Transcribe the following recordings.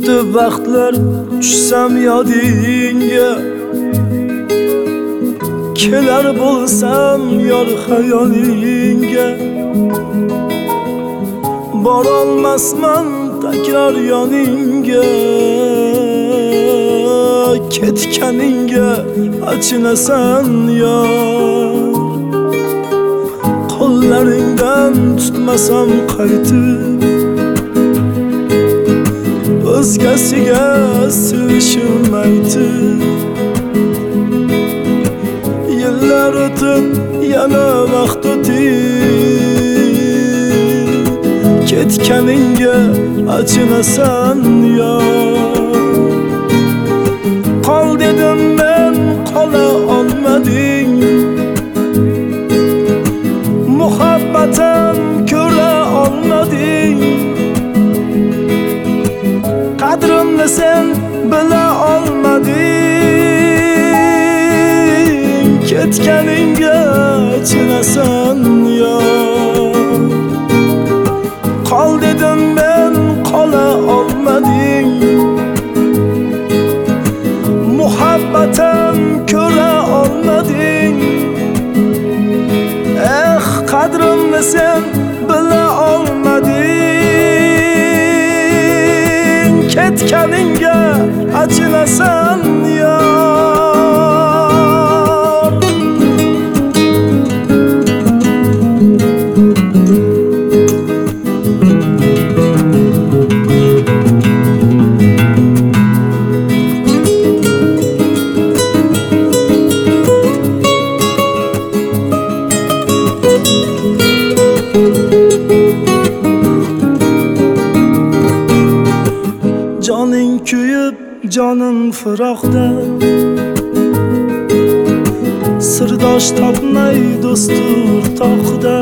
O'tdi vaqtlar tushsam yodingga, kelar bo'lsam yor xayolingga. Borolmasman takror yoningga, ketganingga achinasan yor. Qo'llaringdan tutmasam qaytib, o'zgasiga sevishim aytib. Yillar o'tib yana vaqt o'tib, ketganingga achinasan yor. Qol dedim men, qola olmading, muhabbatim ko'ra olmading. Qadrimni sen bila olmading, ketganingga achinasan yor. Qol dedim men, qola olmading, muhabbatim ko'ra olmading. Qadrimni sen bila olmading, ketganingga achinasan yor. Joning kuyib, jonim firoqda, sirdosh topmay do'stur toqda.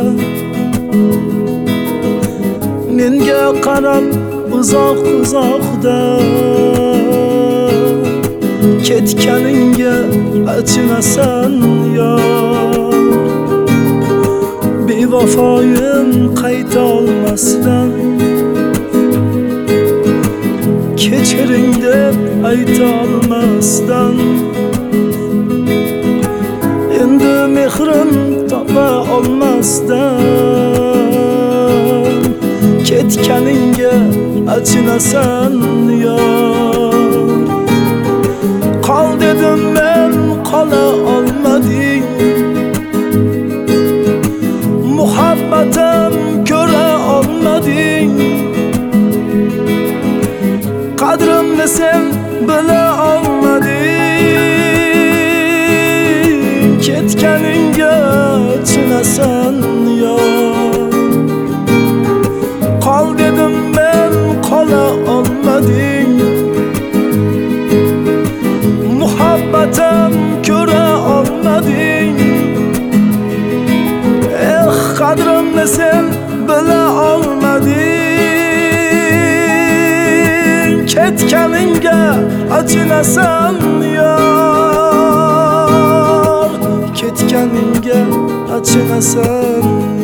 Menga qarab uzoq-uzoqda, ketganingga achinasan yor. Bevafoyim qayta olmasdan, kechiring deb ayta olmasdan. Endi mehrim topa olmasdan, ketganingga achinasan yor. Qol dedim men, qola olmading, muhabbatim ko'ra olmading. Qadrimni sen bila olmading, ketganingga achinasan yor. Qol dedim men, qola olmading, muhabbatim ko'ra olmading. Qadrimni sen bila olmading, ketganingga achinasan yor. Ketganingga achinasan.